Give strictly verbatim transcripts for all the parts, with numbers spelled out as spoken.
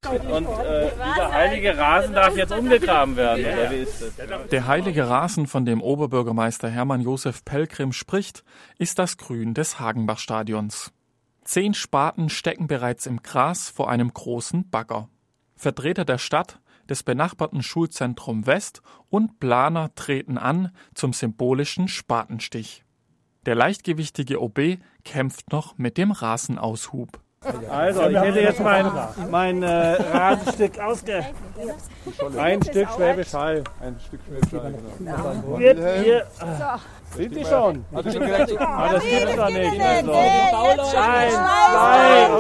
Und äh, dieser heilige Rasen darf jetzt umgegraben werden, oder wie ist das? Der heilige Rasen, von dem Oberbürgermeister Hermann Josef Pelgrim spricht, ist das Grün des Hagenbach-Stadions. Zehn Spaten stecken bereits im Gras vor einem großen Bagger. Vertreter der Stadt, des benachbarten Schulzentrum West und Planer treten an zum symbolischen Spatenstich. Der leichtgewichtige O B kämpft noch mit dem Rasenaushub. Also, ich hätte jetzt mein, mein äh, Rasenstück ausge... Ein Stück Schwäbisch Hall. Ein Stück Schwäbisch Hall, genau. Wird hier... Sind die schon? Ah, das gibt es doch nicht. Also. Eins, zwei,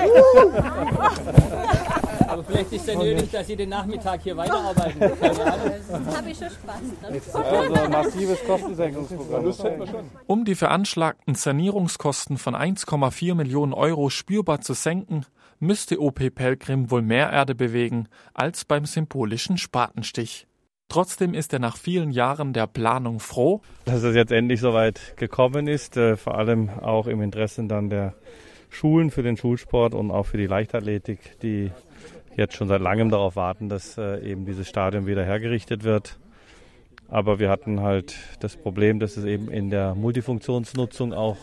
okay. Aber vielleicht ist es ja nötig, dass Sie den Nachmittag hier weiterarbeiten. Das habe ich schon Spaß dran. Also massives Kostensenkungsprogramm. Um die veranschlagten Sanierungskosten von eins Komma vier Millionen Euro spürbar zu senken, müsste O P Pelgrim wohl mehr Erde bewegen als beim symbolischen Spatenstich. Trotzdem ist er nach vielen Jahren der Planung froh, dass es jetzt endlich soweit gekommen ist, äh, vor allem auch im Interesse dann der Schulen für den Schulsport und auch für die Leichtathletik, die jetzt schon seit langem darauf warten, dass äh, eben dieses Stadion wieder hergerichtet wird. Aber wir hatten halt das Problem, dass es eben in der Multifunktionsnutzung auch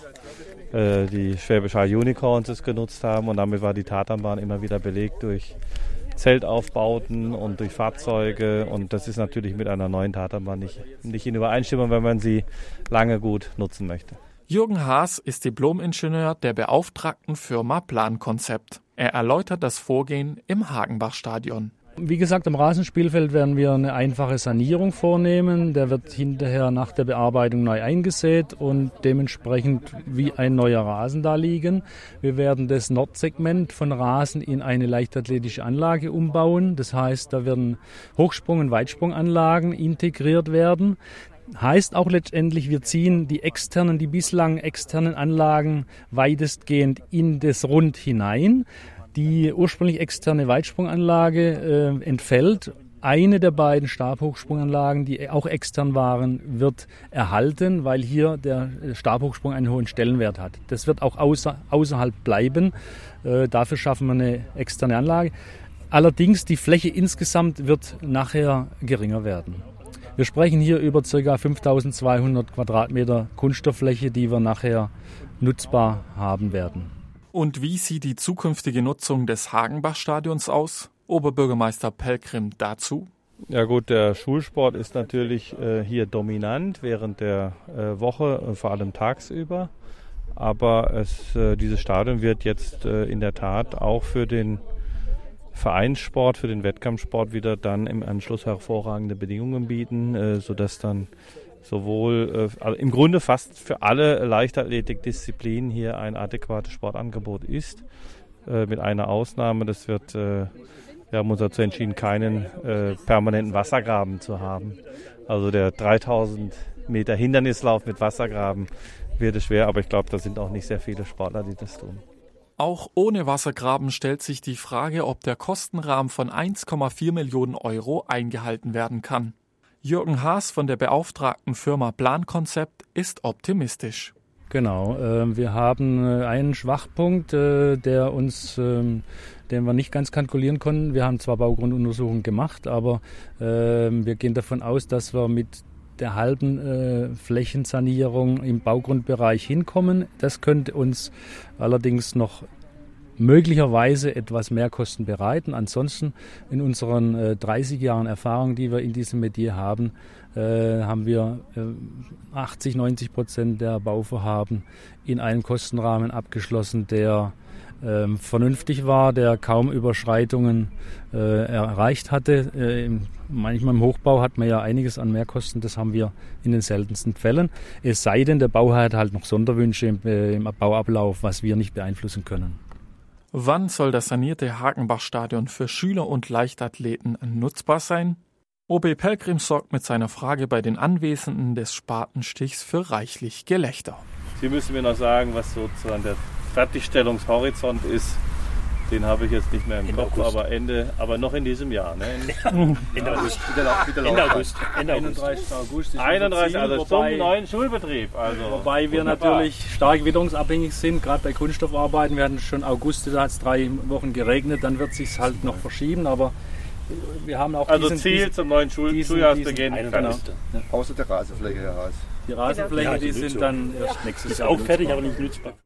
äh, die Schwäbisch Hall Unicorns es genutzt haben und damit war die Tatanbahn immer wieder belegt durch Zeltaufbauten und durch Fahrzeuge und das ist natürlich mit einer neuen Tatanbahn nicht, nicht in Übereinstimmung, wenn man sie lange gut nutzen möchte. Jürgen Haas ist Diplom-Ingenieur der beauftragten Firma Plankonzept. Er erläutert das Vorgehen im Hagenbach-Stadion. Wie gesagt, am Rasenspielfeld werden wir eine einfache Sanierung vornehmen. Der wird hinterher nach der Bearbeitung neu eingesät und dementsprechend wie ein neuer Rasen da liegen. Wir werden das Nordsegment von Rasen in eine leichtathletische Anlage umbauen. Das heißt, da werden Hochsprung- und Weitsprunganlagen integriert werden. Heißt auch letztendlich, wir ziehen die externen, die bislang externen Anlagen weitestgehend in das Rund hinein. Die ursprünglich externe Weitsprunganlage äh, entfällt. Eine der beiden Stabhochsprunganlagen, die auch extern waren, wird erhalten, weil hier der Stabhochsprung einen hohen Stellenwert hat. Das wird auch außer, außerhalb bleiben. Äh, dafür schaffen wir eine externe Anlage. Allerdings die Fläche insgesamt wird nachher geringer werden. Wir sprechen hier über ca. fünftausendzweihundert Quadratmeter Kunststofffläche, die wir nachher nutzbar haben werden. Und wie sieht die zukünftige Nutzung des Hagenbach-Stadions aus? Oberbürgermeister Pelgrim dazu. Ja gut, der Schulsport ist natürlich äh, hier dominant während der äh, Woche, äh, vor allem tagsüber. Aber es, äh, dieses Stadion wird jetzt äh, in der Tat auch für den Vereinssport, für den Wettkampfsport wieder dann im Anschluss hervorragende Bedingungen bieten, äh, sodass dann sowohl äh, im Grunde fast für alle Leichtathletikdisziplinen hier ein adäquates Sportangebot ist. Äh, mit einer Ausnahme, das wird, äh, wir haben uns dazu entschieden, keinen äh, permanenten Wassergraben zu haben. Also der dreitausend Meter Hindernislauf mit Wassergraben wird es schwer, aber ich glaube, da sind auch nicht sehr viele Sportler, die das tun. Auch ohne Wassergraben stellt sich die Frage, ob der Kostenrahmen von eins Komma vier Millionen Euro eingehalten werden kann. Jürgen Haas von der beauftragten Firma Plankonzept ist optimistisch. Genau, äh, wir haben äh, einen Schwachpunkt, äh, der uns, äh, den wir nicht ganz kalkulieren konnten. Wir haben zwar Baugrunduntersuchungen gemacht, aber äh, wir gehen davon aus, dass wir mit der halben äh, Flächensanierung im Baugrundbereich hinkommen. Das könnte uns allerdings noch möglicherweise etwas mehr Kosten bereiten. Ansonsten in unseren äh, dreißig Jahren Erfahrung, die wir in diesem Metier haben, äh, haben wir äh, achtzig, neunzig Prozent der Bauvorhaben in einem Kostenrahmen abgeschlossen, der äh, vernünftig war, der kaum Überschreitungen äh, erreicht hatte. Äh, manchmal im Hochbau hat man ja einiges an Mehrkosten, das haben wir in den seltensten Fällen. Es sei denn, der Bauherr hat halt noch Sonderwünsche im, äh, im Bauablauf, was wir nicht beeinflussen können. Wann soll das sanierte Hagenbach-Stadion für Schüler und Leichtathleten nutzbar sein? O B Pelgrim sorgt mit seiner Frage bei den Anwesenden des Spatenstichs für reichlich Gelächter. Sie müssen mir noch sagen, was sozusagen der Fertigstellungshorizont ist Den habe ich jetzt nicht mehr im Kopf, aber Ende, aber noch in diesem Jahr. Ne? Ende August. Ende August. Ende einunddreißigsten August. Ist einunddreißig, Ziel, also wobei, zum neuen Schulbetrieb. Also wobei wir wunderbar. natürlich stark witterungsabhängig sind, gerade bei Kunststoffarbeiten. Wir hatten schon August, da hat es drei Wochen geregnet, dann wird es sich halt noch verschieben, aber wir haben auch Also diesen, Ziel diesen, zum neuen Schul diesen, Schuljahrsbeginn. diesen, Genau. Ja. Außer der Rasenfläche, Herr Haas. Die Rasenfläche, Ja, die die sind Nutzung. dann erst nächstes Ist Jahr auch benutzbar. fertig, aber nicht nutzbar.